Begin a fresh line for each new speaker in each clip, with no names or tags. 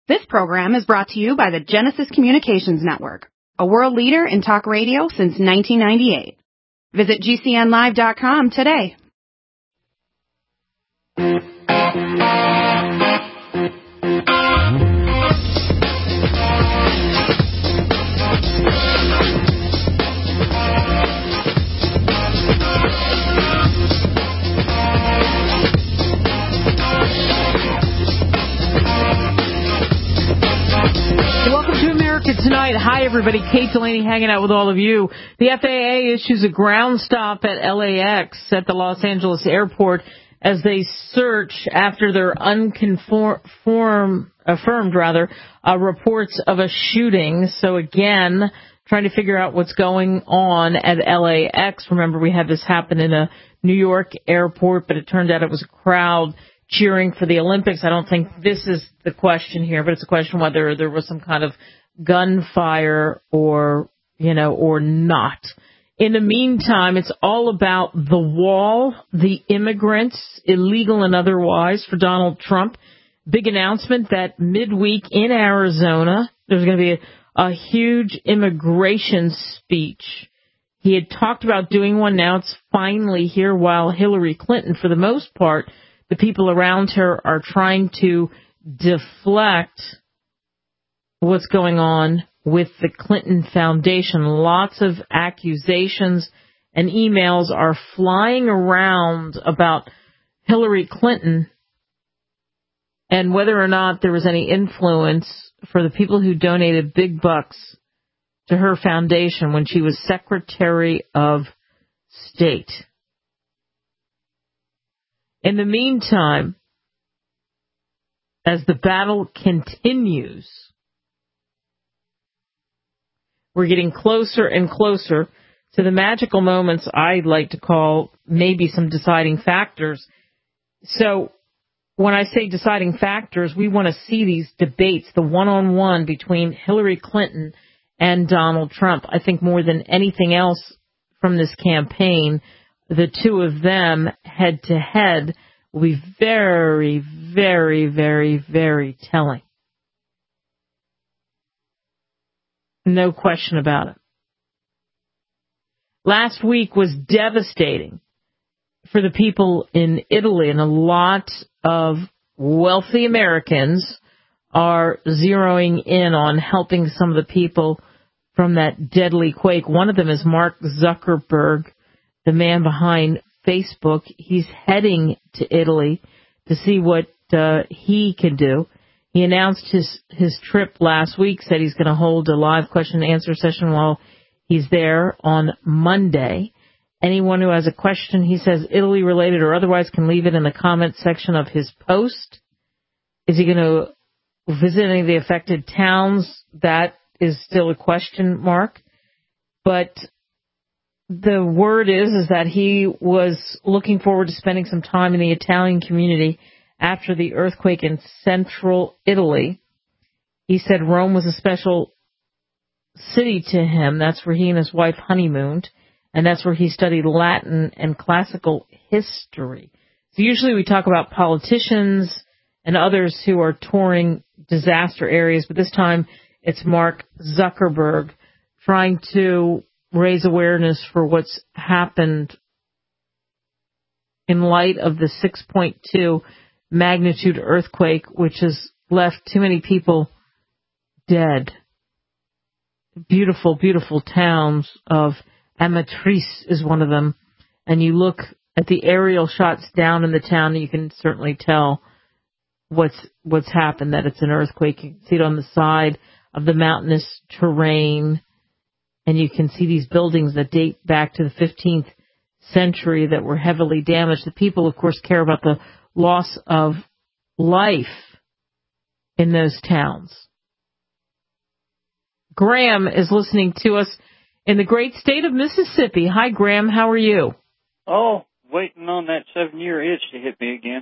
This program is brought to you by the Genesis Communications Network, a world leader in talk radio since 1998. Visit GCNlive.com today.
Tonight. Hi, everybody. Kate Delaney hanging out with all of you. The FAA issues a ground stop at LAX at the Los Angeles airport as they search after their affirmed reports of a shooting. So again, trying to figure out what's going on at LAX. Remember, we had this happen in a New York airport, but it turned out it was a crowd cheering for the Olympics. I don't think this is the question here, but it's a question whether there was some kind of gunfire or not. In the meantime, it's all about the wall, the immigrants, illegal and otherwise, for Donald Trump. Big announcement that midweek in Arizona, there's going to be a huge immigration speech. He had talked about doing one. Now it's finally here, while Hillary Clinton, for the most part, the people around her are trying to deflect what's going on with the Clinton Foundation. Lots of accusations and emails are flying around about Hillary Clinton and whether or not there was any influence for the people who donated big bucks to her foundation when she was Secretary of State. In the meantime, as the battle continues, we're getting closer and closer to the magical moments I'd like to call maybe some deciding factors. So when I say deciding factors, we want to see these debates, the one-on-one between Hillary Clinton and Donald Trump. I think more than anything else from this campaign, the two of them head-to-head will be very, very, very, very telling. No question about it. Last week was devastating for the people in Italy, and a lot of wealthy Americans are zeroing in on helping some of the people from that deadly quake. One of them is Mark Zuckerberg, the man behind Facebook. He's heading to Italy to see what he can do. He announced his trip last week, said he's going to hold a live question and answer session while he's there on Monday. Anyone who has a question, he says, Italy related or otherwise, can leave it in the comment section of his post. Is he going to visit any of the affected towns? That is still a question mark. But the word is that he was looking forward to spending some time in the Italian community after the earthquake in central Italy. He said Rome was a special city to him. That's where he and his wife honeymooned, and that's where he studied Latin and classical history. So usually we talk about politicians and others who are touring disaster areas, but this time it's Mark Zuckerberg trying to raise awareness for what's happened in light of the 6.2 magnitude earthquake, which has left too many people dead. Beautiful, beautiful towns of Amatrice is one of them. And you look at the aerial shots down in the town, and you can certainly tell what's happened, that it's an earthquake. You can see it on the side of the mountainous terrain, and you can see these buildings that date back to the 15th century that were heavily damaged. The people, of course, care about the loss of life in those towns. Graham is listening to us in the great state of Mississippi. Hi, Graham. How are you?
Oh, waiting on that 7-year itch to hit me again.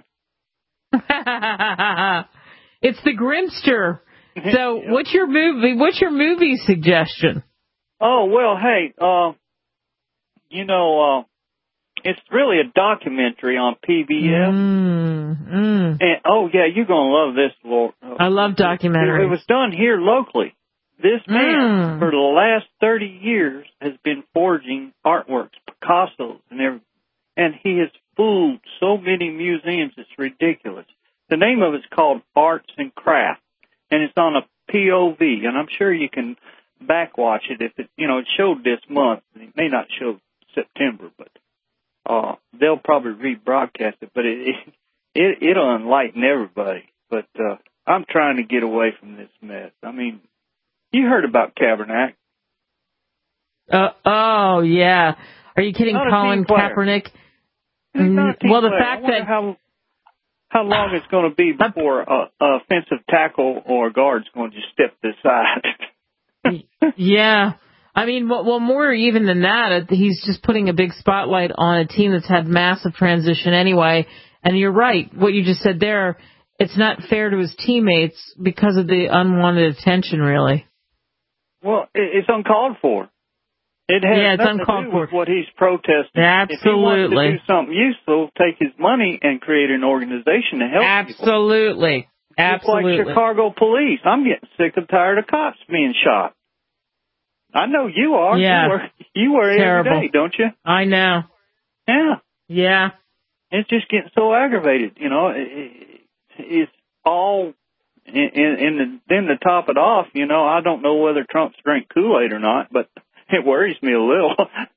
It's the Grimster. So, yeah. What's your movie suggestion?
Oh, well, hey, It's really a documentary on PBS. And, oh, yeah, you're going to love this, Lord.
I love documentaries.
It was done here locally. This man, for the last 30 years, has been forging artworks, Picasso's, and everything. And he has fooled so many museums, it's ridiculous. The name of it's called Arts and Crafts, and it's on a POV, and I'm sure you can backwatch it if it, it showed this month. It may not show September, but they'll probably rebroadcast it. But it'll enlighten everybody. But I'm trying to get away from this mess. I mean, you heard about Kaepernick.
Oh, yeah. Are you kidding, Colin Kaepernick? Well, the fact that
how long it's going to be before a offensive tackle or guard's going to just step aside.
Yeah. I mean, well, more even than that, he's just putting a big spotlight on a team that's had massive transition anyway. And you're right. What you just said there, it's not fair to his teammates because of the unwanted attention, really.
Well, it's uncalled for. It has
it's uncalled for.
With what he's protesting.
Absolutely.
If he wants to do something useful, take his money and create an organization to help people.
Absolutely.
Just like Chicago police. I'm getting sick and tired of cops being shot. I know you are.
Yeah.
You worry every day, don't you?
I know.
Yeah.
Yeah.
It's just getting so aggravated, It's all, then to top it off, I don't know whether Trump's drank Kool-Aid or not, but it worries me a little.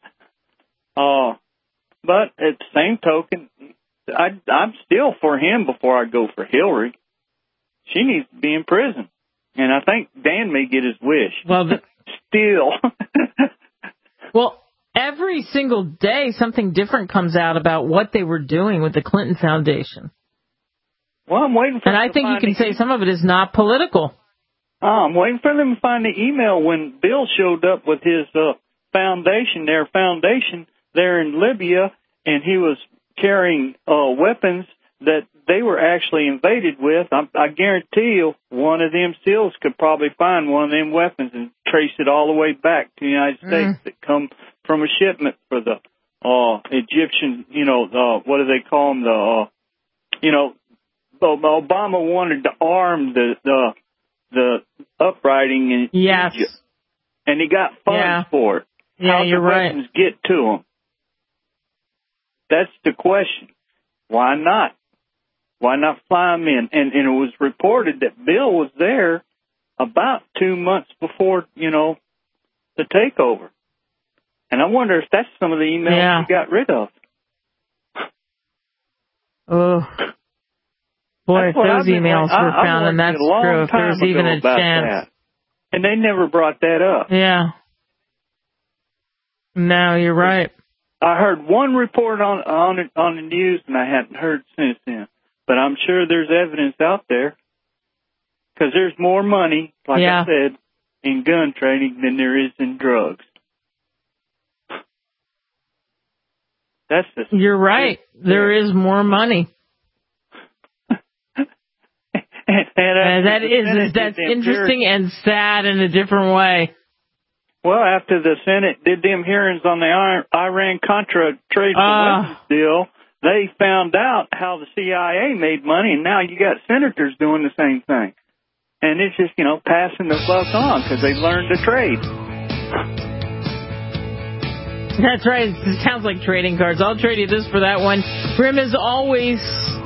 But at the same token, I'm still for him before I go for Hillary. She needs to be in prison. And I think Dan may get his wish.
Well,
still.
Well, every single day something different comes out about what they were doing with the Clinton Foundation.
Well, I'm waiting for them to
And I think you can say some of it is not political.
I'm waiting for them to find the email when Bill showed up with his foundation there in Libya, and he was carrying weapons that they were actually invaded with. I guarantee you one of them SEALs could probably find one of them weapons and trace it all the way back to the United States that come from a shipment for the Egyptian, what do they call them? Obama wanted to arm the uprising in Egypt, and he got funds for it.
Yeah,
How
you're
the
right.
weapons get to them? That's the question. Why not? Why not fly them in? And it was reported that Bill was there about 2 months before, the takeover. And I wonder if that's some of the emails he got rid of.
Oh. Boy, if those emails were found, and that's true, if there's even a chance.
That. And they never brought that up.
Yeah. No, you're right.
I heard one report on the news, and I hadn't heard since then. But I'm sure there's evidence out there, because there's more money, like I said, in gun trading than there is in drugs.
You're right. There is more money. That's interesting and sad in a different way.
Well, after the Senate did them hearings on the Iran-Contra trade for weapons deal, they found out how the CIA made money, and now you got senators doing the same thing. And it's just, passing the buck on because they learned to trade.
That's right. It sounds like trading cards. I'll trade you this for that one. Grim is always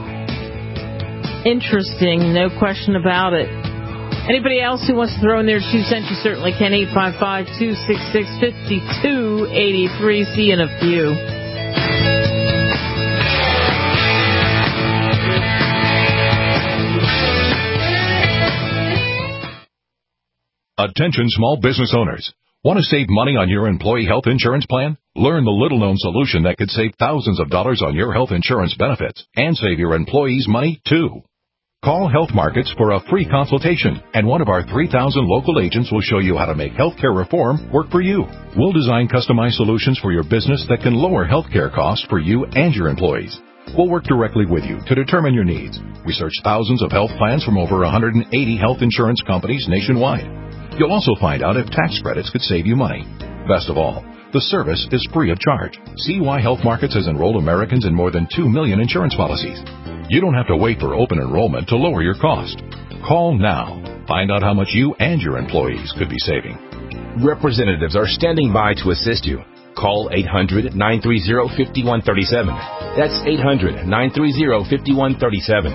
interesting, no question about it. Anybody else who wants to throw in their 2 cents, you certainly can. 855-266-5283. See you in a few.
Attention small business owners. Want to save money on your employee health insurance plan? Learn the little-known solution that could save thousands of dollars on your health insurance benefits and save your employees money, too. Call Health Markets for a free consultation, and one of our 3,000 local agents will show you how to make healthcare reform work for you. We'll design customized solutions for your business that can lower healthcare costs for you and your employees. We'll work directly with you to determine your needs. We search thousands of health plans from over 180 health insurance companies nationwide. You'll also find out if tax credits could save you money. Best of all, The service is free of charge. See why Health Markets has enrolled Americans in more than 2 million insurance policies. You don't have to wait for open enrollment to lower your cost. Call now. Find out how much you and your employees could be saving.
Representatives are standing by to assist you. Call 800-930-5137. That's 800-930-5137.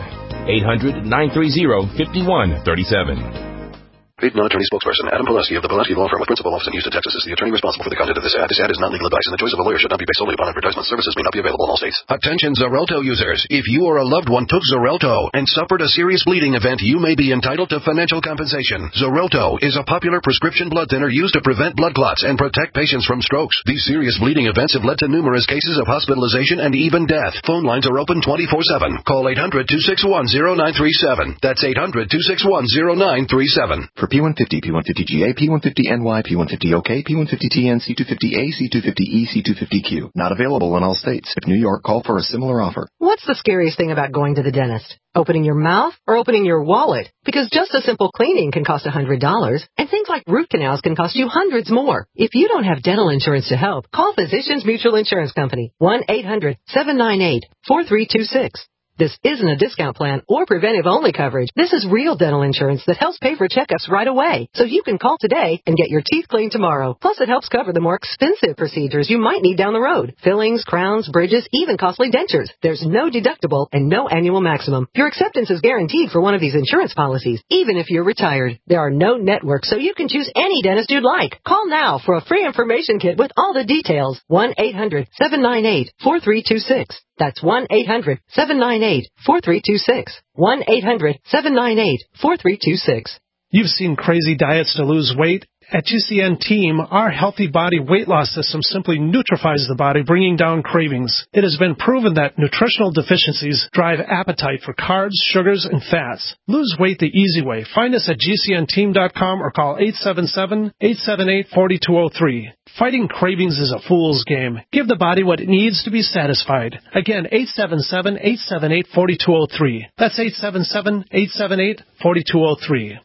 800-930-5137.
Paid non-attorney spokesperson Adam Pileski of the Pileski Law Firm with principal office in Houston, Texas, is the attorney responsible for the content of this ad. This ad is not legal advice, and the choice of a lawyer should not be based solely upon advertisement. Services may not be available in all states.
Attention Xarelto users. If you or a loved one took Xarelto and suffered a serious bleeding event, you may be entitled to financial compensation. Xarelto is a popular prescription blood thinner used to prevent blood clots and protect patients from strokes. These serious bleeding events have led to numerous cases of hospitalization and even death. Phone lines are open 24/7. Call 800-261-0937. That's 800-261-0937.
For P150, P150GA, P150NY, P150OK, P150TN, C250A, C250E, C250Q. Not available in all states. If New York, call for a similar offer.
What's the scariest thing about going to the dentist? Opening your mouth or opening your wallet? Because just a simple cleaning can cost $100, and things like root canals can cost you hundreds more. If you don't have dental insurance to help, call Physicians Mutual Insurance Company, 1-800-798-4326. This isn't a discount plan or preventive-only coverage. This is real dental insurance that helps pay for checkups right away, so you can call today and get your teeth cleaned tomorrow. Plus, it helps cover the more expensive procedures you might need down the road. Fillings, crowns, bridges, even costly dentures. There's no deductible and no annual maximum. Your acceptance is guaranteed for one of these insurance policies, even if you're retired. There are no networks, so you can choose any dentist you'd like. Call now for a free information kit with all the details. 1-800-798-4326. That's 1-800-798-4326. 1-800-798-4326.
You've seen crazy diets to lose weight. At GCN Team, our Healthy Body Weight Loss System simply neutralizes the body, bringing down cravings. It has been proven that nutritional deficiencies drive appetite for carbs, sugars, and fats. Lose weight the easy way. Find us at GCNteam.com or call 877-878-4203. Fighting cravings is a fool's game. Give the body what it needs to be satisfied. Again, 877-878-4203. That's 877-878-4203.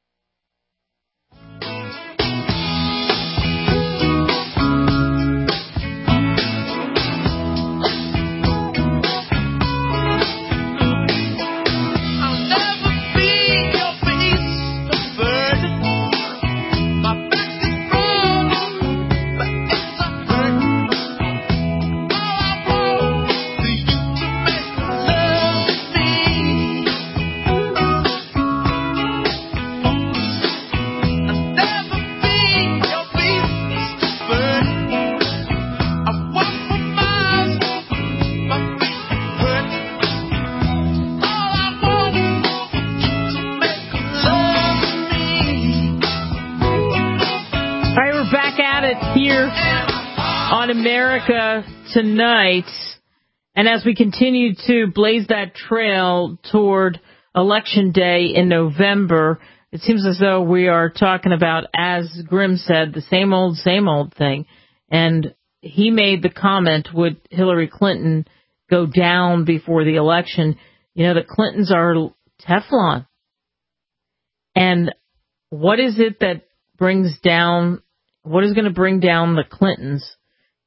Here on America Tonight, and as we continue to blaze that trail toward Election Day in November, it seems as though we are talking about, as Grimm said, the same old thing. And he made the comment, would Hillary Clinton go down before the election? You know, the Clintons are Teflon. And what is it that brings down... What is going to bring down the Clintons?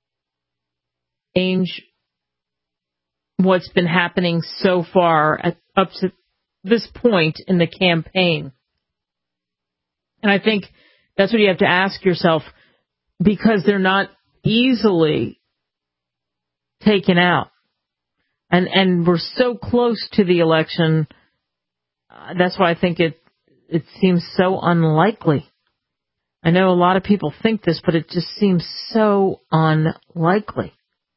Change what's been happening so far up to this point in the campaign. And I think that's what you have to ask yourself, because they're not easily taken out. And we're so close to the election. That's why I think it seems so unlikely. I know a lot of people think this, but it just seems so unlikely.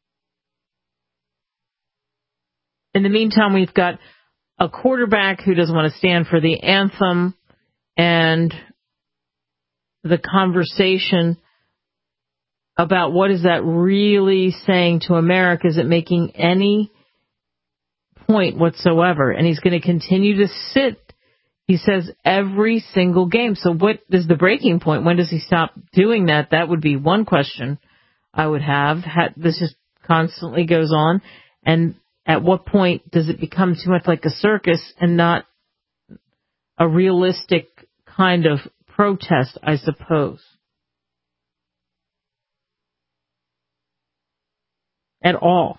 In the meantime, we've got a quarterback who doesn't want to stand for the anthem, and the conversation about what is that really saying to America? Is it making any point whatsoever? And he's going to continue to sit, he says, every single game. So what is the breaking point? When does he stop doing that? That would be one question I would have. This just constantly goes on. And at what point does it become too much like a circus and not a realistic kind of protest, I suppose? at all.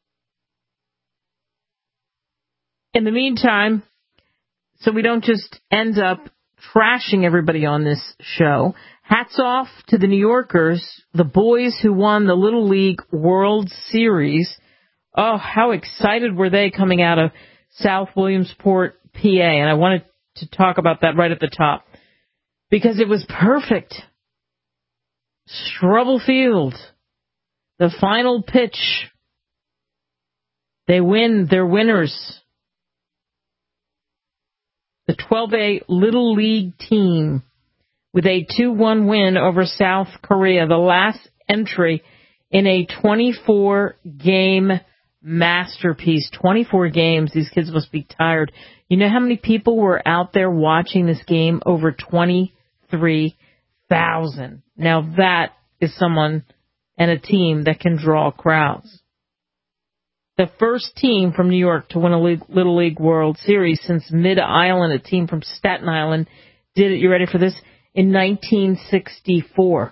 In the meantime, so we don't just end up trashing everybody on this show, hats off to the New Yorkers, the boys who won the Little League World Series. Oh, how excited were they coming out of South Williamsport, PA? And I wanted to talk about that right at the top because it was perfect. Struble Field, the final pitch. They win, they're winners. The 12A Little League team with a 2-1 win over South Korea, the last entry in a 24-game masterpiece. 24 games. These kids must be tired. You know how many people were out there watching this game? Over 23,000. Now that is someone and a team that can draw crowds. The first team from New York to win a Little League World Series since Mid-Island, a team from Staten Island, did it, you ready for this, in 1964.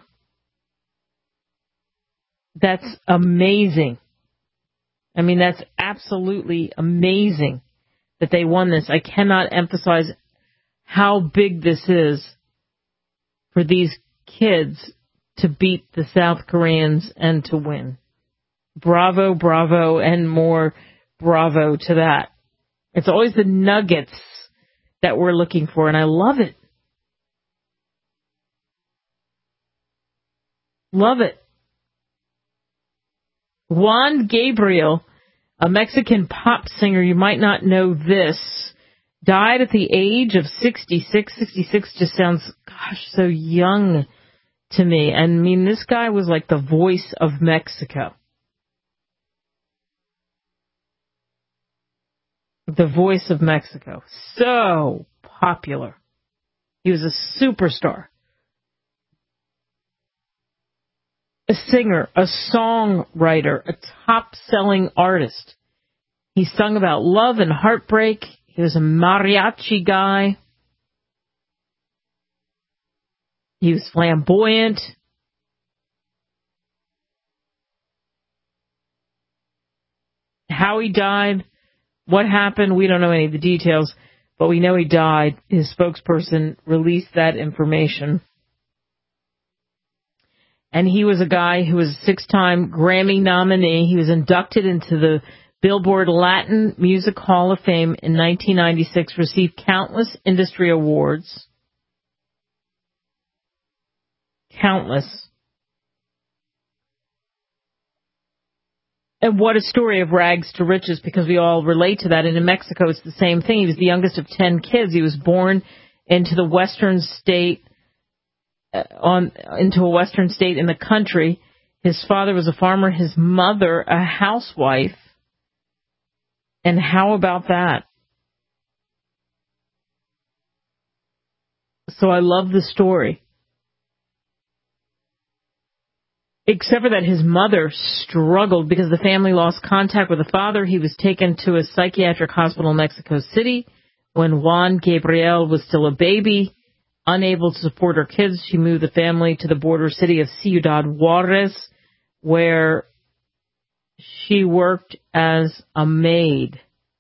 That's amazing. I mean, that's absolutely amazing that they won this. I cannot emphasize how big this is for these kids to beat the South Koreans and to win. Bravo, bravo, and more bravo to that. It's always the nuggets that we're looking for, and I love it. Love it. Juan Gabriel, a Mexican pop singer, you might not know this, died at the age of 66. 66 just sounds, gosh, so young to me. I mean, this guy was like the voice of Mexico. The voice of Mexico. So popular. He was a superstar. A singer, a songwriter, a top-selling artist. He sung about love and heartbreak. He was a mariachi guy. He was flamboyant. How he died, what happened, we don't know any of the details, but we know he died. His spokesperson released that information. And he was a guy who was a 6-time Grammy nominee. He was inducted into the Billboard Latin Music Hall of Fame in 1996, received countless industry awards. Countless. And what a story of rags to riches, because we all relate to that. And in Mexico, it's the same thing. He was the youngest of 10 kids. He was born into the western state, into a western state in the country. His father was a farmer, his mother a housewife. And how about that? So I love the story. Except for that, his mother struggled because the family lost contact with the father. He was taken to a psychiatric hospital in Mexico City when Juan Gabriel was still a baby. Unable to support her kids, she moved the family to the border city of Ciudad Juarez, where she worked as a maid.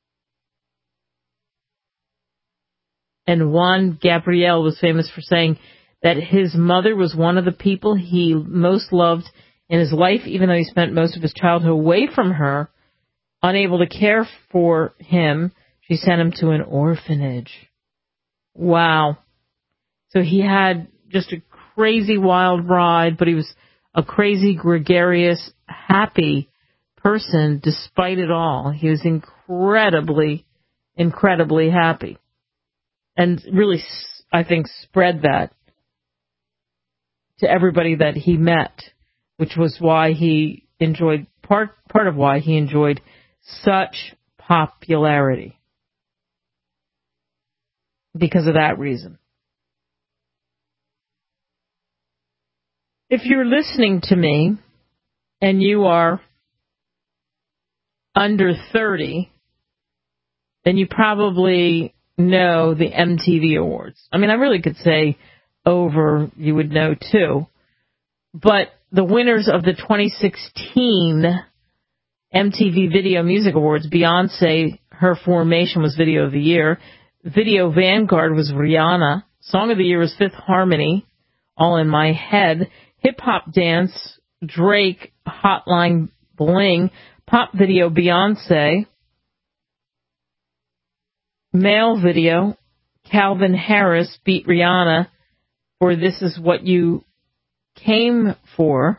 And Juan Gabriel was famous for saying that his mother was one of the people he most loved in his life, even though he spent most of his childhood away from her, unable to care for him. She sent him to an orphanage. Wow. So he had just a crazy wild ride, but he was a crazy, gregarious, happy person despite it all. He was incredibly, incredibly happy. And really, I think, spread that to everybody that he met, which was why he enjoyed, part of why he enjoyed such popularity. Because of that reason. If you're listening to me and you are under 30, then you probably know the MTV Awards. I mean, I really could say over, you would know too. But the winners of the 2016 MTV Video Music Awards, Beyonce, her Formation was Video of the Year. Video Vanguard was Rihanna. Song of the Year was Fifth Harmony, All in My Head. Hip Hop Dance, Drake, Hotline Bling. Pop Video, Beyonce. Male Video, Calvin Harris beat Rihanna for This Is What You Came For.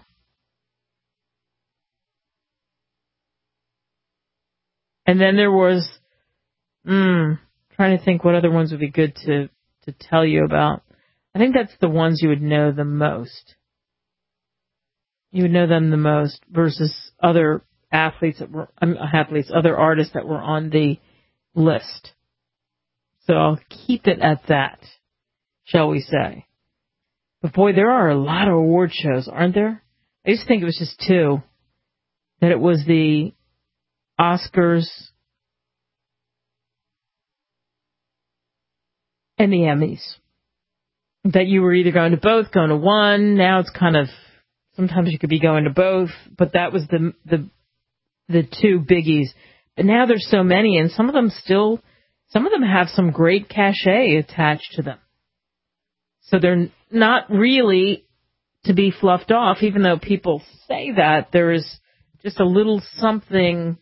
And then there was, trying to think what other ones would be good to tell you about. I think that's the ones you would know the most. You would know them the most versus other other artists that were on the list. So I'll keep it at that, shall we say. But boy, there are a lot of award shows, aren't there? I used to think it was just two. That it was the Oscars and the Emmys. That you were either going to both, going to one. Now it's kind of, sometimes you could be going to both, but that was the two biggies. But now there's so many, and some of them have some great cachet attached to them. So they're not really to be fluffed off, even though people say that. There is just a little something,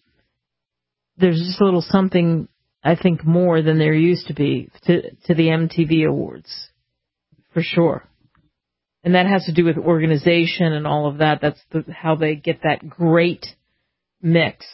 I think, more than there used to be to the MTV Awards, for sure. And that has to do with organization and all of that. That's how they get that great mix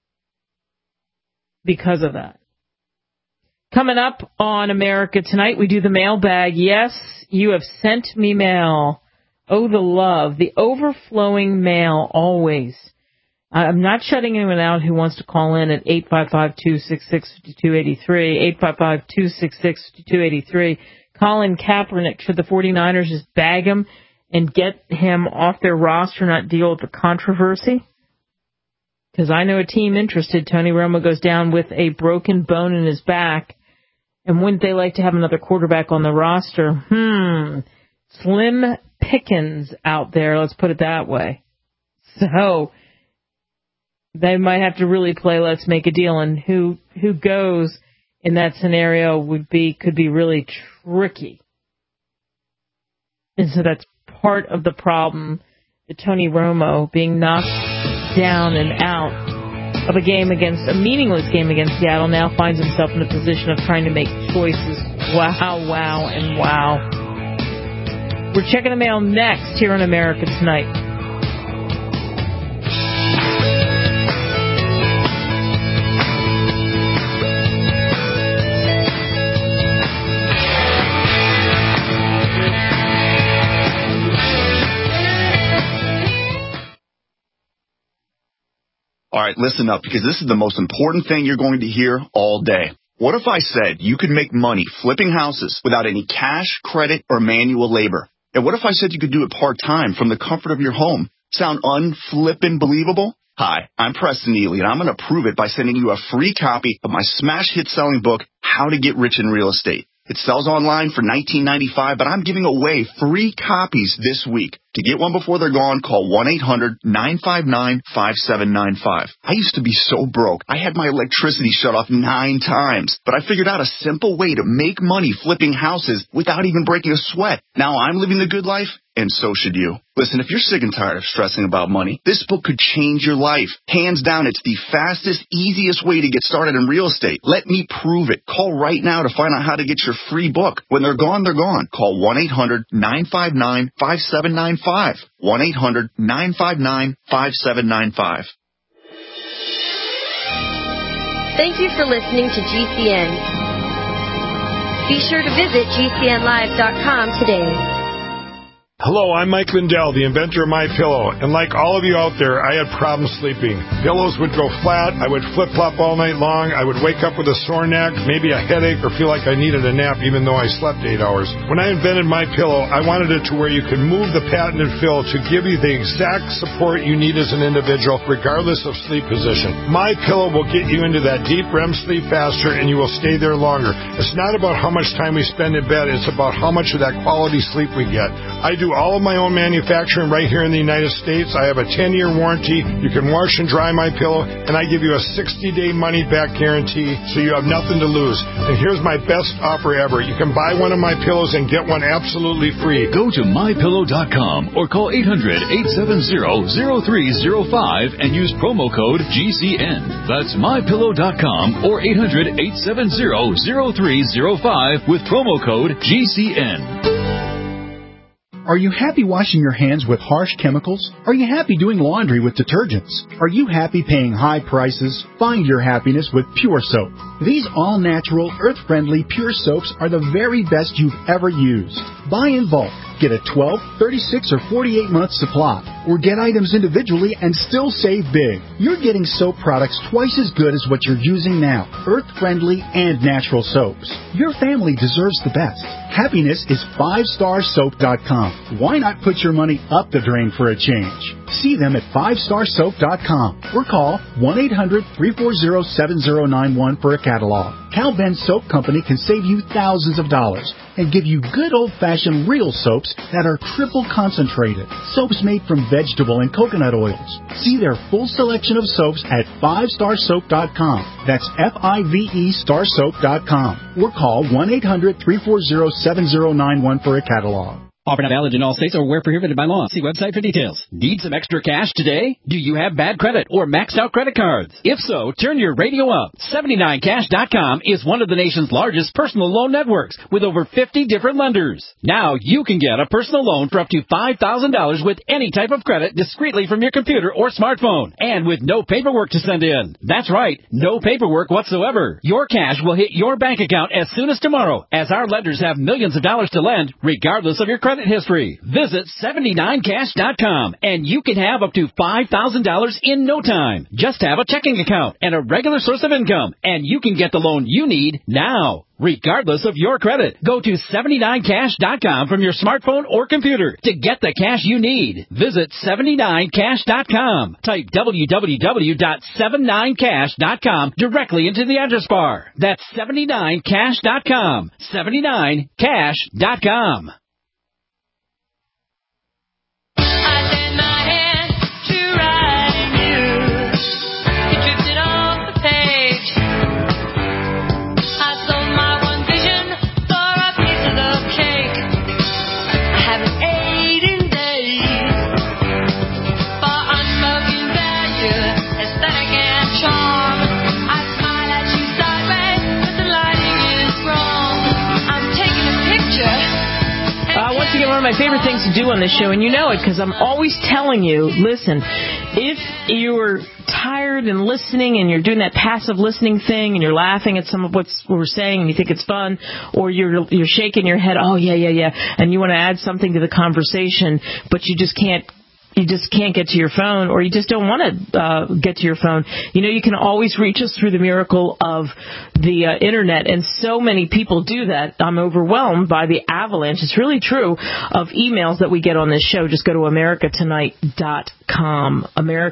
because of that. Coming up on America Tonight, we do the mailbag. Yes, you have sent me mail. Oh, the love, the overflowing mail always. I'm not shutting anyone out who wants to call in at 855-266-5283, 855-266-5283. Colin Kaepernick, should the 49ers just bag him and get him off their roster, not deal with the controversy? Because I know a team interested. Tony Romo goes down with a broken bone in his back. And wouldn't they like to have another quarterback on the roster? Slim pickings out there, let's put it that way. So they might have to really play let's make a deal, and who goes in that scenario could be really tricky. And so that's part of the problem, the Tony Romo being knocked down and out of a meaningless game against Seattle, now finds himself in a position of trying to make choices. Wow, and wow. We're checking the mail next here on America Tonight.
All right, listen up, because this is the most important thing you're going to hear all day. What if I said you could make money flipping houses without any cash, credit, or manual labor? And what if I said you could do it part-time from the comfort of your home? Sound unflippin' believable? Hi, I'm Preston Neely, and I'm going to prove it by sending you a free copy of my smash hit selling book, How to Get Rich in Real Estate. It sells online for $19.95, but I'm giving away free copies this week. To get one before they're gone, call 1-800-959-5795. I used to be so broke. I had my electricity shut off 9 times, but I figured out a simple way to make money flipping houses without even breaking a sweat. Now I'm living the good life, and so should you. Listen, if you're sick and tired of stressing about money, this book could change your life. Hands down, it's the fastest, easiest way to get started in real estate. Let me prove it. Call right now to find out how to get your free book. When they're gone, they're gone. Call 1-800-959-5795. 1-800-959-5795.
Thank you for listening to GCN. Be sure to visit GCNlive.com today.
Hello, I'm Mike Lindell, the inventor of MyPillow, and like all of you out there, I had problems sleeping. Pillows would go flat, I would flip-flop all night long, I would wake up with a sore neck, maybe a headache, or feel like I needed a nap even though I slept 8 hours. When I invented MyPillow, I wanted it to where you could move the patented fill to give you the exact support you need as an individual, regardless of sleep position. MyPillow will get you into that deep REM sleep faster, and you will stay there longer. It's not about how much time we spend in bed, it's about how much of that quality sleep we get. I do do all of my own manufacturing right here in the United States. I have a 10-year warranty. You can wash and dry my pillow, and I give you a 60-day money-back guarantee, so you have nothing to lose. And here's my best offer ever. You can buy one of my pillows and get one absolutely free.
Go to mypillow.com or call 800-870-0305 and use promo code GCN. That's mypillow.com or 800-870-0305 with promo code GCN.
Are you happy washing your hands with harsh chemicals? Are you happy doing laundry with detergents? Are you happy paying high prices? Find your happiness with Pure Soap. These all-natural, earth-friendly Pure Soaps are the very best you've ever used. Buy in bulk. Get a 12, 36, or 48-month supply. Or get items individually and still save big. You're getting soap products twice as good as what you're using now. Earth-friendly and natural soaps. Your family deserves the best. Happiness is 5starsoap.com. Why not put your money up the drain for a change? See them at 5starsoap.com or call 1-800-340-7091 for a catalog. Cal Ben Soap Company can save you thousands of dollars and give you good old-fashioned real soaps that are triple concentrated. Soaps made from vegetable and coconut oils. See their full selection of soaps at 5starsoap.com. That's F-I-V-E starsoap.com. Or call 1-800-340-7091 for a catalog.
Offer not valid in all states or where prohibited by law. See website for details. Need some extra cash today? Do you have bad credit or maxed out credit cards? If so, turn your radio up. 79cash.com is one of the nation's largest personal loan networks with over 50 different lenders. Now you can get a personal loan for up to $5,000 with any type of credit discreetly from your computer or smartphone and with no paperwork to send in. That's right, no paperwork whatsoever. Your cash will hit your bank account as soon as tomorrow, as our lenders have millions of dollars to lend regardless of your credit history. Visit 79cash.com and you can have up to $5,000 in no time. Just have a checking account and a regular source of income, and you can get the loan you need now, regardless of your credit. Go to 79cash.com from your smartphone or computer to get the cash you need. Visit 79cash.com. Type www.79cash.com directly into the address bar. That's 79cash.com. 79cash.com.
One of my favorite things to do on this show, and you know it because I'm always telling you, listen, if you're tired and listening and you're doing that passive listening thing and you're laughing at some of what we're saying and you think it's fun, or you're shaking your head, oh, yeah, and you want to add something to the conversation, but you just can't get to your phone, or you just don't want to get to your phone, you can always reach us through the miracle of the Internet, and so many people do that. I'm overwhelmed by the avalanche, it's really true, of emails that we get on this show. Just go to americatonight.com,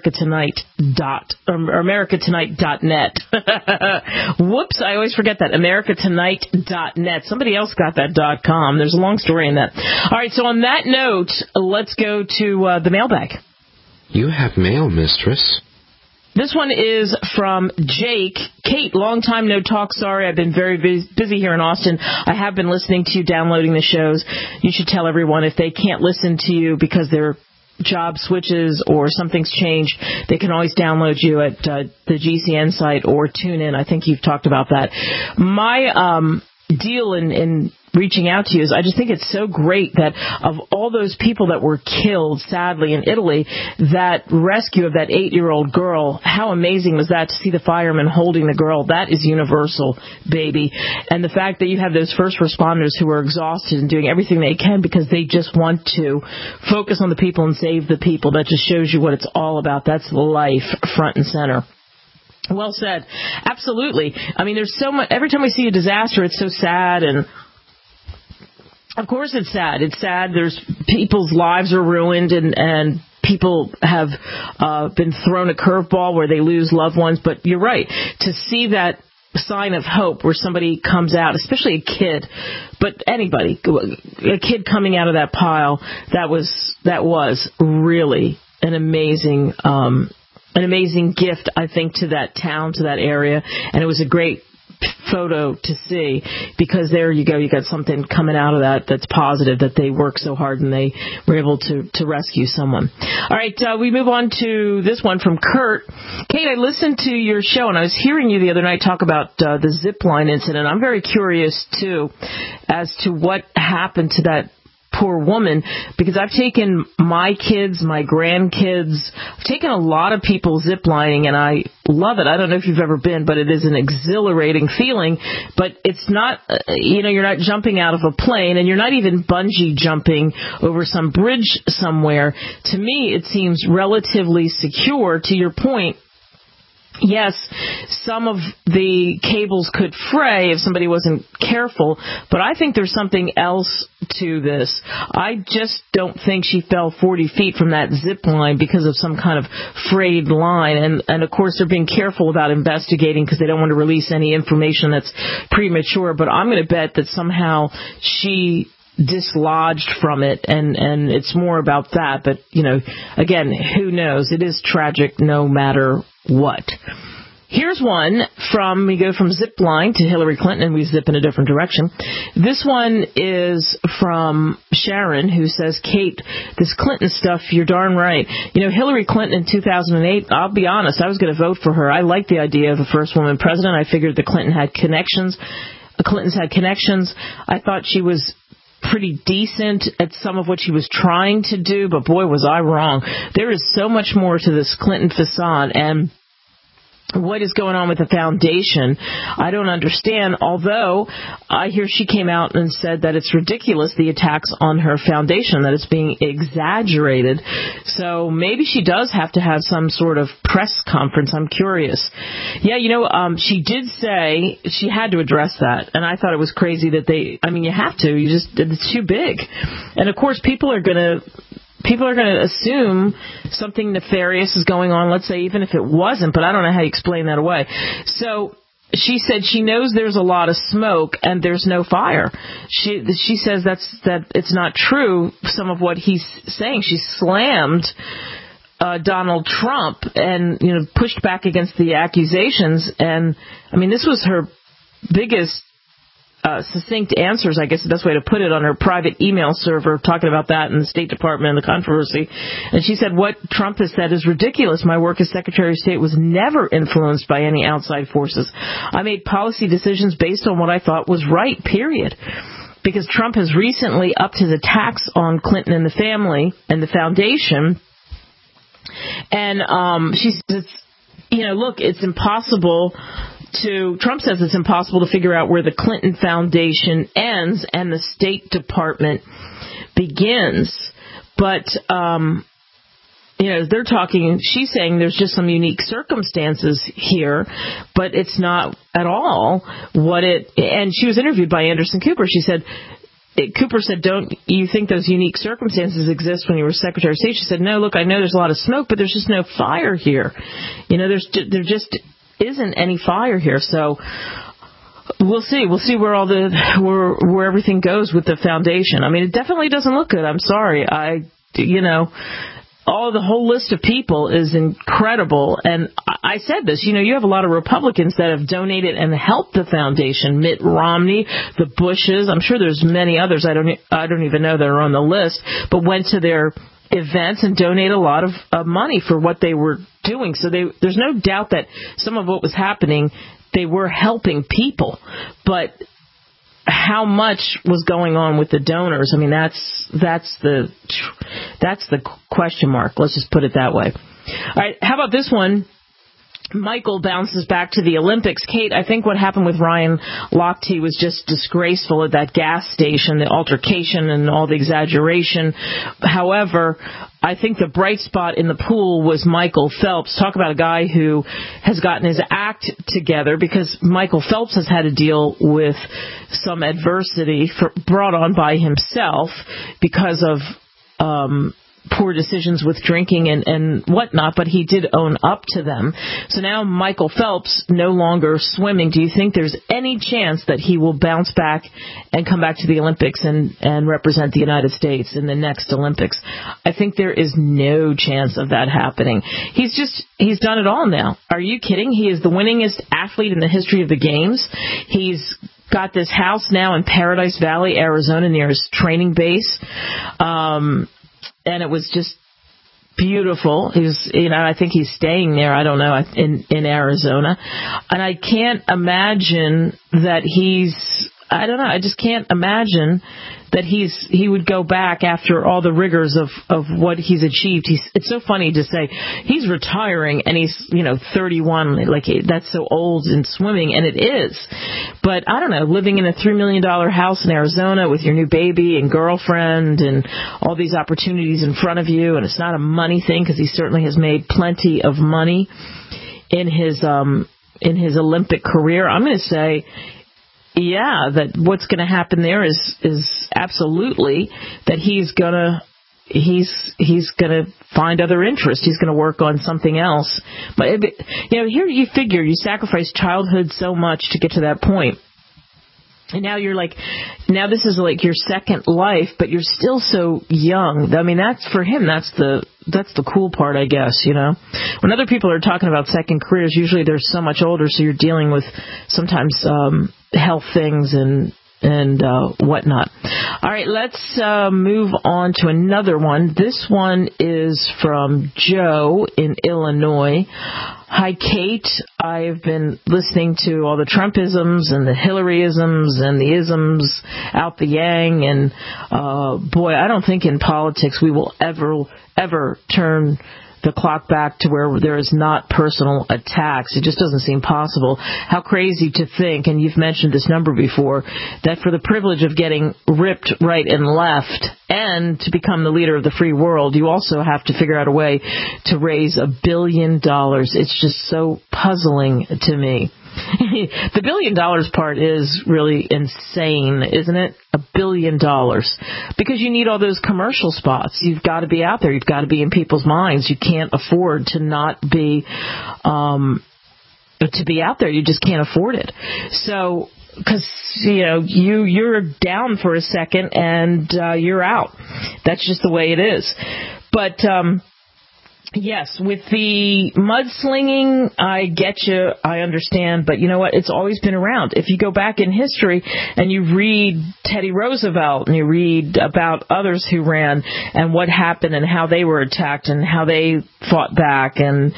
americatonight.net. Whoops, I always forget that, americatonight.net. Somebody else got that .com. There's a long story in that. All right, so on that note, let's go to the mailbag.
You have mail, mistress.
This one is from Jake. Kate, long time no talk. Sorry, I've been very busy here in Austin. I have been listening to you, downloading the shows. You should tell everyone if they can't listen to you because their job switches or something's changed, they can always download you at the GCN site or tune in. I think you've talked about that. My deal in reaching out to you is I just think it's so great that of all those people that were killed, sadly, in Italy, that rescue of that 8-year-old girl, how amazing was that to see the firemen holding the girl? That is universal, baby. And the fact that you have those first responders who are exhausted and doing everything they can because they just want to focus on the people and save the people, that just shows you what it's all about. That's life front and center. Well said. Absolutely. I mean, there's so much. Every time we see a disaster, it's so sad, and of course it's sad. It's sad. There's people's lives are ruined, and people have been thrown a curveball where they lose loved ones. But you're right. To see that sign of hope where somebody comes out, especially a kid, but anybody, a kid coming out of that pile, that was really an amazing gift, I think, to that town, to that area, and it was a great photo to see, because there you go, you got something coming out of that that's positive, that they worked so hard and they were able to rescue someone. All right, we move on to this one from Kurt. Kate, I listened to your show and I was hearing you the other night talk about the zip line incident. I'm very curious too as to what happened to that poor woman, because I've taken my kids, my grandkids, I've taken a lot of people ziplining, and I love it. I don't know if you've ever been, but it is an exhilarating feeling. But it's not, you're not jumping out of a plane, and you're not even bungee jumping over some bridge somewhere. To me, it seems relatively secure. To your point, yes, some of the cables could fray if somebody wasn't careful, but I think there's something else to this. I just don't think she fell 40 feet from that zip line because of some kind of frayed line. And of course, they're being careful about investigating because they don't want to release any information that's premature. But I'm going to bet that somehow she dislodged from it, and it's more about that. But, again, who knows? It is tragic no matter what. Here's one we go from zip line to Hillary Clinton, and we zip in a different direction. This one is from Sharon, who says, Kate, this Clinton stuff, you're darn right. Hillary Clinton in 2008, I'll be honest, I was going to vote for her. I like the idea of a first woman president. I figured the Clintons had connections. I thought she was pretty decent at some of what she was trying to do, but boy, was I wrong. There is so much more to this Clinton facade, and what is going on with the foundation, I don't understand, although I hear she came out and said that it's ridiculous, the attacks on her foundation, that it's being exaggerated. So maybe she does have to have some sort of press conference. I'm curious. Yeah, she did say she had to address that, and I thought it was crazy that you have to. It's too big. And of course, people are going to assume something nefarious is going on, let's say, even if it wasn't, but I don't know how you explain that away. So she said she knows there's a lot of smoke and there's no fire. She says that it's not true, some of what he's saying. She slammed Donald Trump and, pushed back against the accusations. And, this was her biggest succinct answers, I guess the best way to put it, on her private email server, talking about that in the State Department and the controversy. And she said, what Trump has said is ridiculous. My work as Secretary of State was never influenced by any outside forces. I made policy decisions based on what I thought was right, period. Because Trump has recently upped his attacks on Clinton and the family and the foundation. And she says, look, it's impossible Trump says it's impossible to figure out where the Clinton Foundation ends and the State Department begins. But, they're talking, she's saying there's just some unique circumstances here, but it's not at all and she was interviewed by Anderson Cooper. She said, Cooper said, don't you think those unique circumstances exist when you were Secretary of State? She said, no, look, I know there's a lot of smoke, but there's just no fire here. There just isn't any fire here. So we'll see where where everything goes with the foundation. It definitely doesn't look good. I'm sorry. The whole list of people is incredible. And I said this, you have a lot of Republicans that have donated and helped the foundation. Mitt Romney, the Bushes, I'm sure there's many others I don't even know that are on the list, but went to their events and donate a lot of money for what they were doing. So there's no doubt that some of what was happening, they were helping people. But how much was going on with the donors? That's the question mark. Let's just put it that way. All right, how about this one? Michael bounces back to the Olympics. Kate, I think what happened with Ryan Lochte was just disgraceful at that gas station, the altercation and all the exaggeration. However, I think the bright spot in the pool was Michael Phelps. Talk about a guy who has gotten his act together, because Michael Phelps has had to deal with some adversity brought on by himself because of poor decisions with drinking and whatnot, but he did own up to them. So now Michael Phelps no longer swimming. Do you think there's any chance that he will bounce back and come back to the Olympics and represent the United States in the next Olympics? I think there is no chance of that happening. He's done it all now. Are you kidding? He is the winningest athlete in the history of the games. He's got this house now in Paradise Valley, Arizona, near his training base. And it was just beautiful. He was, I think he's staying there. I don't know, in Arizona. And I can't imagine that I just can't imagine that he would go back after all the rigors of what he's achieved. It's so funny to say he's retiring and he's 31, like that's so old in swimming, and it is. But I don't know, living in a $3 million house in Arizona with your new baby and girlfriend and all these opportunities in front of you, and it's not a money thing because he certainly has made plenty of money in his Olympic career. I'm going to say, yeah, that what's going to happen there is absolutely that he's gonna find other interest. He's going to work on something else. But here you figure you sacrifice childhood so much to get to that point. And now now this is like your second life, but you're still so young. I mean, that's for him. That's the cool part, I guess, When other people are talking about second careers, usually they're so much older, so you're dealing with sometimes health things and whatnot. All right, let's move on to another one. This one is from Joe in Illinois. Hi, Kate. I've been listening to all the Trumpisms and the Hillaryisms and the isms out the yang, and boy, I don't think in politics we will ever turn the clock back to where there is not personal attacks. It just doesn't seem possible. How crazy to think, and you've mentioned this number before, that for the privilege of getting ripped right and left and to become the leader of the free world, you also have to figure out a way to raise $1 billion. It's just so puzzling to me. The $1 billion part is really insane, isn't it? $1 billion. Because you need all those commercial spots. You've got to be out there. You've got to be in people's minds. You can't afford to not be, to be out there. You just can't afford it. So, because, you're down for a second and you're out. That's just the way it is. But, yes, with the mudslinging, I get you, I understand, but you know what? It's always been around. If you go back in history and you read Teddy Roosevelt and you read about others who ran and what happened and how they were attacked and how they fought back, and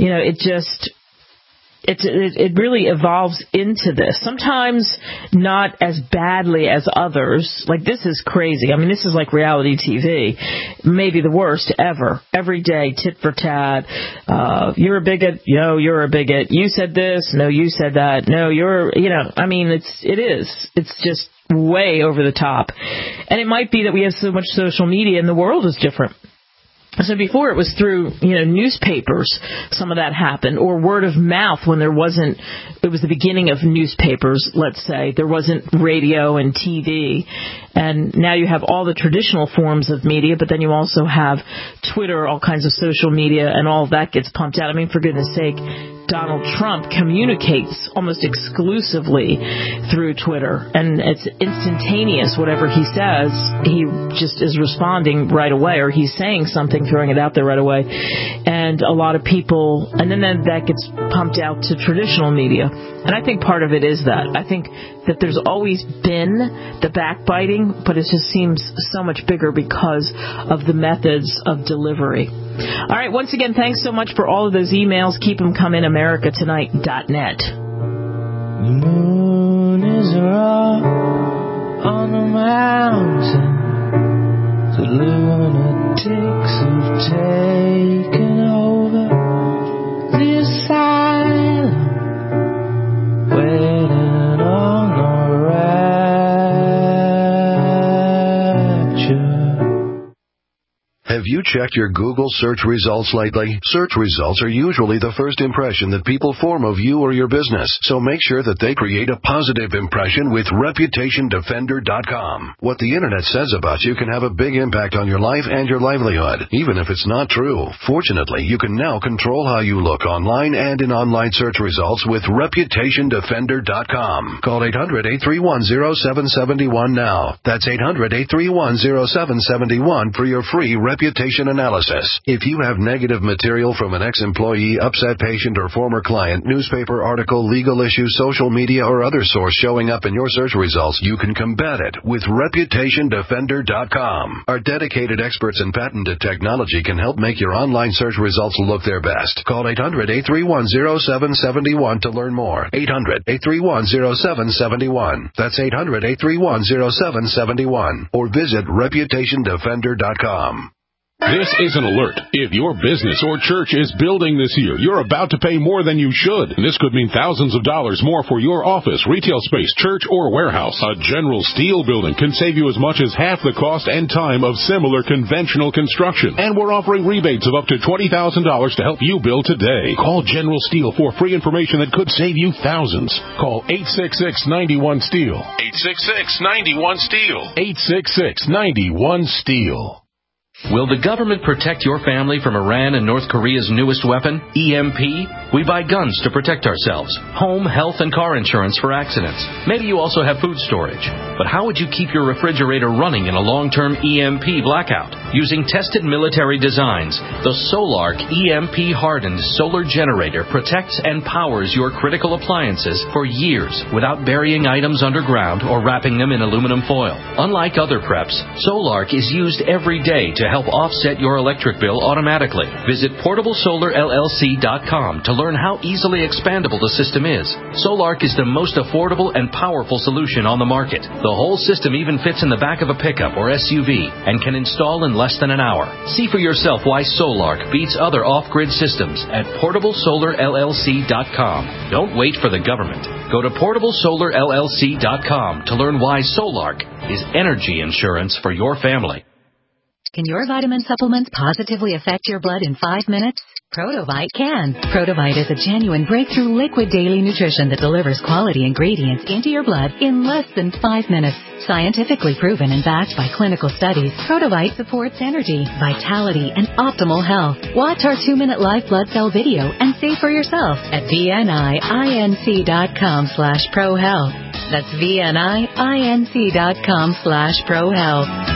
it really evolves into this. Sometimes not as badly as others. Like, this is crazy. I mean, this is like reality TV. Maybe the worst ever. Every day, tit for tat. You're a bigot. No, you're a bigot. You said this. No, you said that. No, you're, I mean, it is. It's just way over the top. And it might be that we have so much social media and the world is different. So before it was through, newspapers, some of that happened, or word of mouth when it was the beginning of newspapers, let's say. There wasn't radio and TV. And now you have all the traditional forms of media, but then you also have Twitter, all kinds of social media, and all of that gets pumped out. I mean, for goodness sake, Donald Trump communicates almost exclusively through Twitter, and it's instantaneous. Whatever he says, he just is responding right away, or he's saying something, throwing it out there right away. And a lot of people, and then that gets pumped out to traditional media. And I think part of it is that. I think that there's always been the backbiting, but it just seems so much bigger because of the methods of delivery. All right, once again, thanks so much for all of those emails. Keep them coming, AmericaTonight.net.
The moon is a rock on the mountain. The lunatics have taken over the asylum, waiting on the rapture.
Have you checked your Google search results lately? Search results are usually the first impression that people form of you or your business, so make sure that they create a positive impression with ReputationDefender.com. What the Internet says about you can have a big impact on your life and your livelihood, even if it's not true. Fortunately, you can now control how you look online and in online search results with ReputationDefender.com. Call 800-831-0771 now. That's 800-831-0771 for your free reputation analysis. If you have negative material from an ex-employee, upset patient, or former client, newspaper article, legal issue, social media, or other source showing up in your search results, you can combat it with ReputationDefender.com. Our dedicated experts in patented technology can help make your online search results look their best. Call 800-831-0771 to learn more. 800-831-0771. That's 800-831-0771. Or visit ReputationDefender.com.
This is an alert. If your business or church is building this year, you're about to pay more than you should. And this could mean thousands of dollars more for your office, retail space, church, or warehouse. A General Steel building can save you as much as half the cost and time of similar conventional construction. And we're offering rebates of up to $20,000 to help you build today. Call General Steel for free information that could save you thousands. Call 866-91-STEEL. 866-91-STEEL. 866-91-STEEL.
Will the government protect your family from Iran and North Korea's newest weapon, EMP? We buy guns to protect ourselves, home, health, and car insurance for accidents. Maybe you also have food storage. But how would you keep your refrigerator running in a long-term EMP blackout? Using tested military designs, the Solark EMP-hardened solar generator protects and powers your critical appliances for years without burying items underground or wrapping them in aluminum foil. Unlike other preps, Solark is used every day to help offset your electric bill automatically. Visit PortableSolarLLC.com to learn how easily expandable the system is. Solark is the most affordable and powerful solution on the market. The whole system even fits in the back of a pickup or SUV and can install in less than an hour. See for yourself why Solark beats other off-grid systems at PortableSolarLLC.com. Don't wait for the government. Go to PortableSolarLLC.com to learn why Solark is energy insurance for your family.
Can your vitamin supplements positively affect your blood in 5 minutes? Protovite can. Protovite is a genuine breakthrough liquid daily nutrition that delivers quality ingredients into your blood in less than 5 minutes. Scientifically proven and backed by clinical studies, Protovite supports energy, vitality, and optimal health. Watch our 2-minute live blood cell video and see for yourself at VNIINC.com/ProHealth. That's VNIINC.com/ProHealth.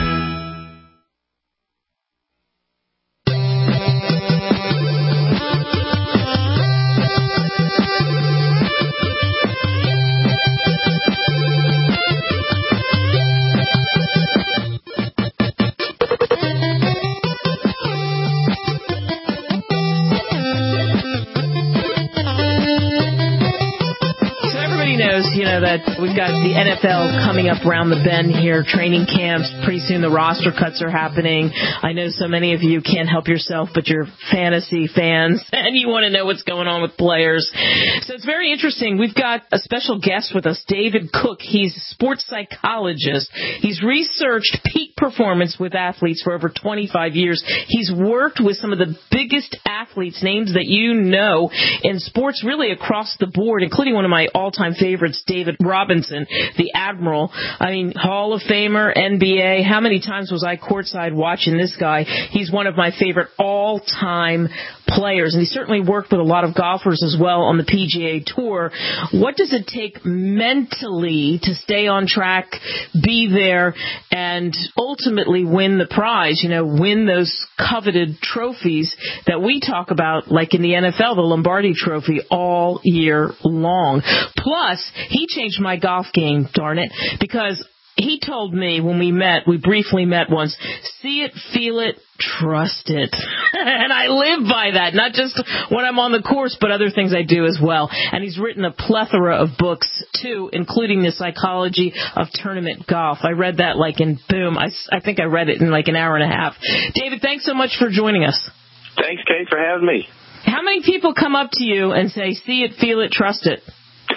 That we've got the NFL coming up around the bend here, training camps. Pretty soon the roster cuts are happening. I know so many of you can't help yourself, but you're fantasy fans, and you want to know what's going on with players. So it's very interesting. We've got a special guest with us, David Cook. He's a sports psychologist. He's researched peak performance with athletes for over 25 years. He's worked with some of the biggest athletes, names that you know in sports really across the board, including one of my all-time favorites, David Robinson, the Admiral. I mean, Hall of Famer, NBA. How many times was I courtside watching this guy? He's one of my favorite all-time players, and he certainly worked with a lot of golfers as well on the PGA Tour. What does it take mentally to stay on track, be there, and ultimately win the prize, win those coveted trophies that we talk about, like in the NFL, the Lombardi Trophy, all year long. Plus, he changed my golf game, darn it, because he told me when we briefly met once, see it, feel it, trust it. And I live by that, not just when I'm on the course, but other things I do as well. And he's written a plethora of books, too, including The Psychology of Tournament Golf. I read that I think I read it in like an hour and a half. David, thanks so much for joining us.
Thanks, Kate, for having me.
How many people come up to you and say, see it, feel it, trust it?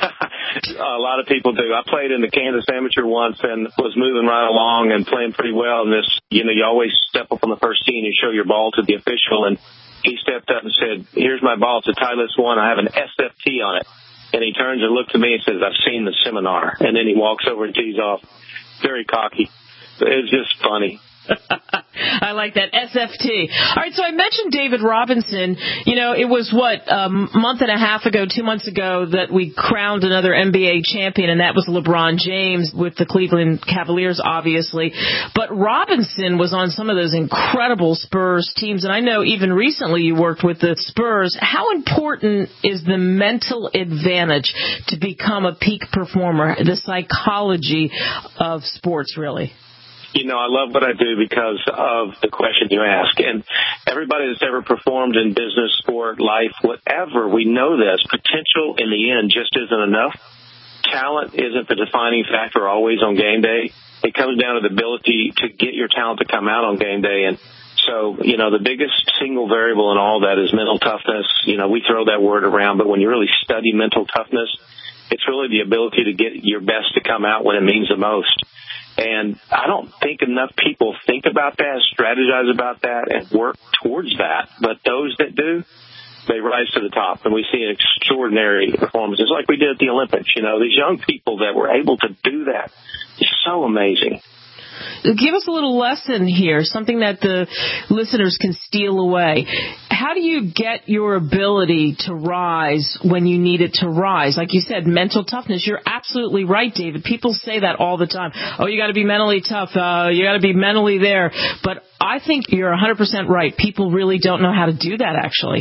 A lot of people do. I played in the Kansas Amateur once and was moving right along and playing pretty well. And you always step up on the first tee and you show your ball to the official. And he stepped up and said, "Here's my ball. It's a Titleist 1. I have an SFT on it." And he turns and looks at me and says, "I've seen the seminar." And then he walks over and tees off. Very cocky. It's just funny.
I like that, SFT. All right, so I mentioned David Robinson. It was, a month and a half ago, 2 months ago, that we crowned another NBA champion, and that was LeBron James with the Cleveland Cavaliers, obviously. But Robinson was on some of those incredible Spurs teams, and I know even recently you worked with the Spurs. How important is the mental advantage to become a peak performer, the psychology of sports, really?
I love what I do because of the question you ask. And everybody that's ever performed in business, sport, life, whatever, we know this. Potential in the end just isn't enough. Talent isn't the defining factor always on game day. It comes down to the ability to get your talent to come out on game day. And so, the biggest single variable in all that is mental toughness. We throw that word around, but when you really study mental toughness, it's really the ability to get your best to come out when it means the most. And I don't think enough people think about that, strategize about that, and work towards that. But those that do, they rise to the top. And we see extraordinary performances like we did at the Olympics. These young people that were able to do that is so amazing.
Give us a little lesson here, something that the listeners can steal away. How do you get your ability to rise when you need it to rise? Like you said, mental toughness. You're absolutely right, David. People say that all the time. Oh, you got to be mentally tough. You got to be mentally there. But I think you're 100% right. People really don't know how to do that, actually.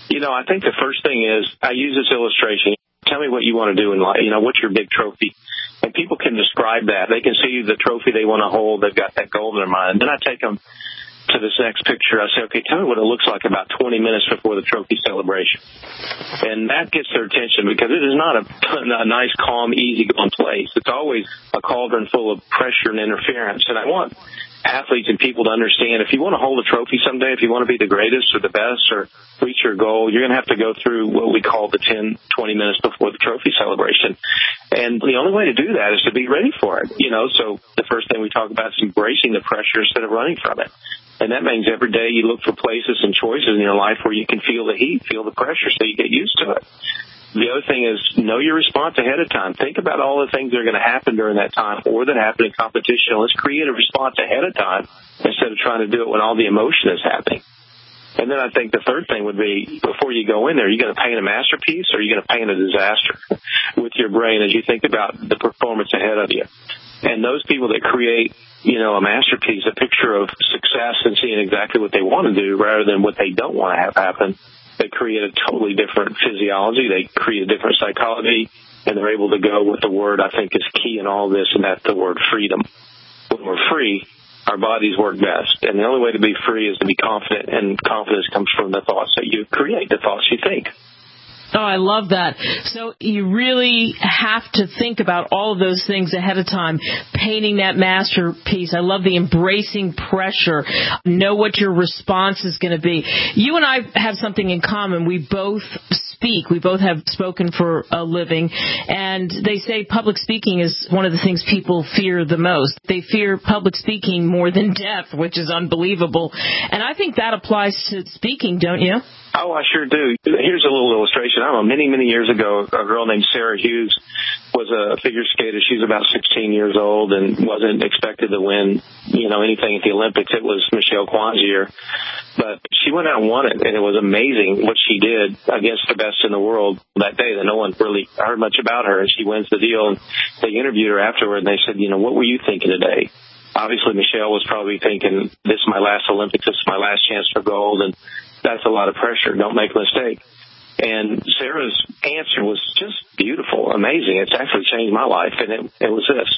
I think the first thing is I use this illustration. Tell me what you want to do in life. What's your big trophy? And people can describe that. They can see the trophy they want to hold. They've got that goal in their mind. Then I take them to this next picture. I say, okay, tell me what it looks like about 20 minutes before the trophy celebration. And that gets their attention because it is not a nice, calm, easygoing place. It's always a cauldron full of pressure and interference. And I want athletes and people to understand if you want to hold a trophy someday, if you want to be the greatest or the best or reach your goal, you're going to have to go through what we call the 10, 20 minutes before the trophy celebration. And the only way to do that is to be ready for it. So the first thing we talk about is embracing the pressure instead of running from it. And that means every day you look for places and choices in your life where you can feel the heat, feel the pressure so you get used to it. The other thing is know your response ahead of time. Think about all the things that are going to happen during that time or that happen in competition. Let's create a response ahead of time instead of trying to do it when all the emotion is happening. And then I think the third thing would be before you go in there, you're going to paint a masterpiece or you're going to paint a disaster with your brain as you think about the performance ahead of you. And those people that create, a masterpiece, a picture of success and seeing exactly what they want to do rather than what they don't want to have happen, they create a totally different physiology. They create a different psychology, and they're able to go with the word I think is key in all this, and that's the word freedom. When we're free, our bodies work best. And the only way to be free is to be confident, and confidence comes from the thoughts that you create, the thoughts you think.
Oh, I love that. So you really have to think about all of those things ahead of time, painting that masterpiece. I love the embracing pressure. Know what your response is going to be. You and I have something in common. We both speak. We both have spoken for a living. And they say public speaking is one of the things people fear the most. They fear public speaking more than death, which is unbelievable. And I think that applies to speaking, don't you?
Oh, I sure do. Here's a little illustration. I don't know, many years ago, a girl named Sarah Hughes was a figure skater. She's about 16 years old and wasn't expected to win, anything at the Olympics. It was Michelle Kwan's year. But she went out and won it, and it was amazing what she did against the best in the world that day that no one really heard much about her. And she wins the deal. And they interviewed her afterward, and they said, what were you thinking today? Obviously, Michelle was probably thinking, this is my last Olympics. This is my last chance for gold. And that's a lot of pressure. Don't make a mistake. And Sarah's answer was just beautiful, amazing. It's actually changed my life, and it was this.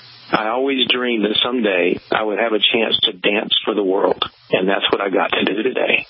I always dreamed that someday I would have a chance to dance for the world, and that's what I got to do today.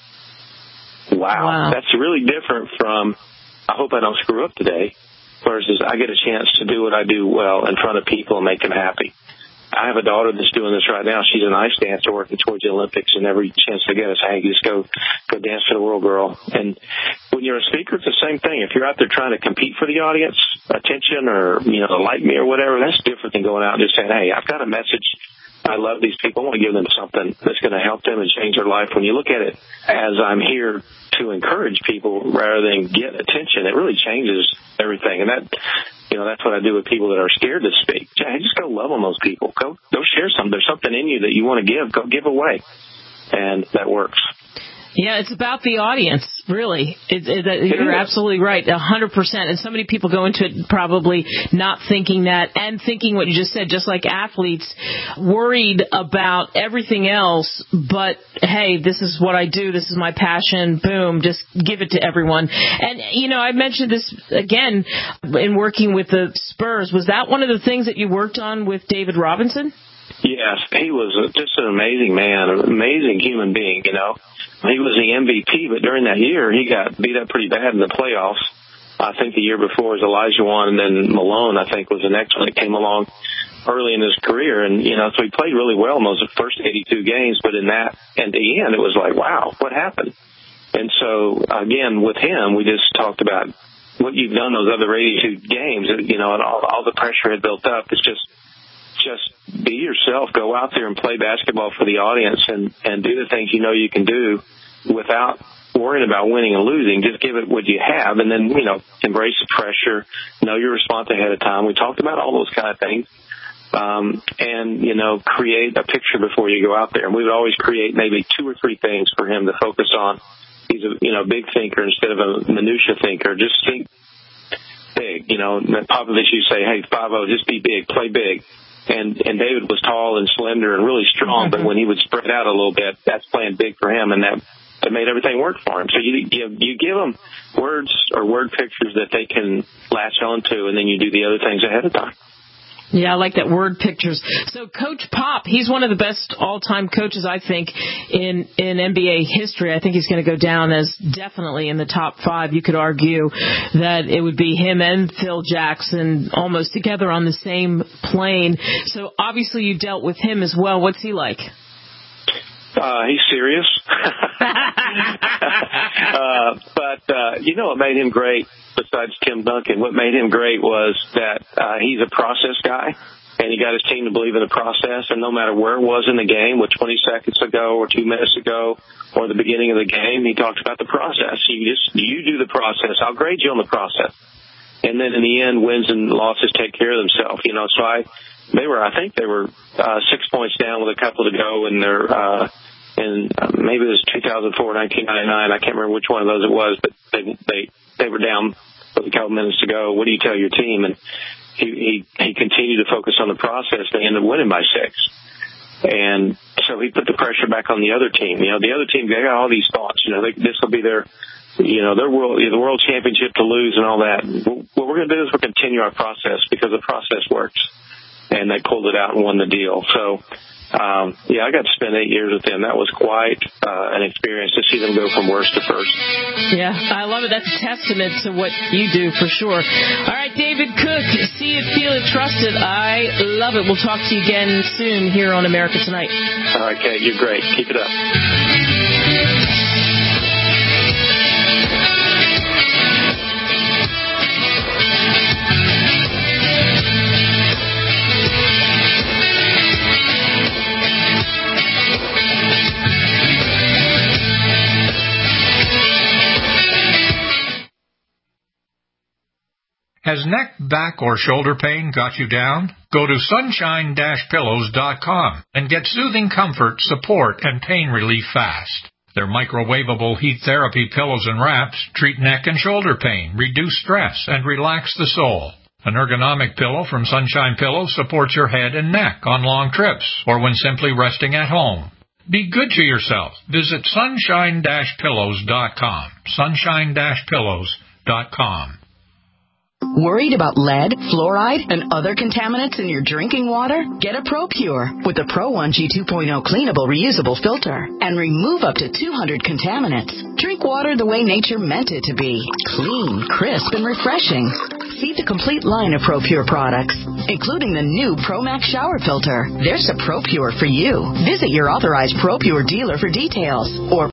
Wow. That's really different from, I hope I don't screw up today, versus I get a chance to do what I do well in front of people and make them happy. I have a daughter that's doing this right now. She's an ice dancer working towards the Olympics, and every chance they get us, hey, just go dance for the world, girl. And when you're a speaker, it's the same thing. If you're out there trying to compete for the audience attention or, like me or whatever, that's different than going out and just saying, hey, I've got a message. I love these people. I want to give them something that's going to help them and change their life. When you look at it as I'm here to encourage people rather than get attention, it really changes everything. And that's what I do with people that are scared to speak. Hey, just go love on those people. Go share something. There's something in you that you want to give. Go give away. And that works.
Yeah, it's about the audience, really. You're absolutely right, 100%. And so many people go into it probably not thinking that and thinking what you just said, just like athletes, worried about everything else. But, hey, this is what I do. This is my passion. Boom, just give it to everyone. And, I mentioned this again in working with the Spurs. Was that one of the things that you worked on with David Robinson?
Yes, he was just an amazing man, an amazing human being, He was the MVP, but during that year, he got beat up pretty bad in the playoffs. I think the year before was Elijah Wan, and then Malone, I think, was the next one that came along early in his career. And, so he played really well in those first 82 games, but in the end, it was like, wow, what happened? And so, again, with him, we just talked about what you've done those other 82 games, and all the pressure had built up. It's just be yourself. Go out there and play basketball for the audience and do the things you can do without worrying about winning and losing. Just give it what you have, and then, embrace the pressure, know your response ahead of time. We talked about all those kind of things. And, create a picture before you go out there. And we would always create maybe 2 or 3 things for him to focus on. He's a big thinker instead of a minutia thinker. Just think big. Popovich used to say, hey, 5-0, just be big, play big. And David was tall and slender and really strong, but when he would spread out a little bit, that's playing big for him, and that made everything work for him. So you give them words or word pictures that they can latch on to, and then you do the other things ahead of time.
Yeah, I like that, word pictures. So Coach Pop, he's one of the best all-time coaches, I think, in NBA history. I think he's going to go down as definitely in the top 5. You could argue that it would be him and Phil Jackson almost together on the same plane. So obviously you dealt with him as well. What's he like?
He's serious. But what made him great, besides Tim Duncan, what made him great was that he's a process guy, and he got his team to believe in the process. And no matter where it was in the game, with 20 seconds ago or 2 minutes ago or the beginning of the game, he talked about the process. You do the process. I'll grade you on the process. And then in the end, wins and losses take care of themselves. So I think they were 6 points down with a couple to go, and maybe it was 2004, 1999. I can't remember which one of those it was, but they were down with a couple minutes to go. What do you tell your team? And he continued to focus on the process. They ended up winning by 6. And so he put the pressure back on the other team. The other team, they got all these thoughts. This will be their world championship to lose and all that. What we're going to do is we'll continue our process because the process works. And they pulled it out and won the deal. So, I got to spend 8 years with them. That was quite an experience to see them go from worst to first.
Yeah, I love it. That's a testament to what you do for sure. All right, David Cook, see it, feel it, trust it. I love it. We'll talk to you again soon here on America Tonight.
All right, Kate, you're great. Keep it up.
Has neck, back, or shoulder pain got you down? Go to sunshine-pillows.com and get soothing comfort, support, and pain relief fast. Their microwavable heat therapy pillows and wraps treat neck and shoulder pain, reduce stress, and relax the soul. An ergonomic pillow from Sunshine Pillows supports your head and neck on long trips or when simply resting at home. Be good to yourself. Visit sunshine-pillows.com. Sunshine-pillows.com.
Worried about lead, fluoride, and other contaminants in your drinking water? Get a ProPure with the Pro 1G 2.0 cleanable reusable filter and remove up to 200 contaminants. Drink water the way nature meant it to be. Clean, crisp, and refreshing. receive the complete line of ProPure products, including the new ProMax shower filter. There's a ProPure for you. Visit your authorized ProPure dealer for details or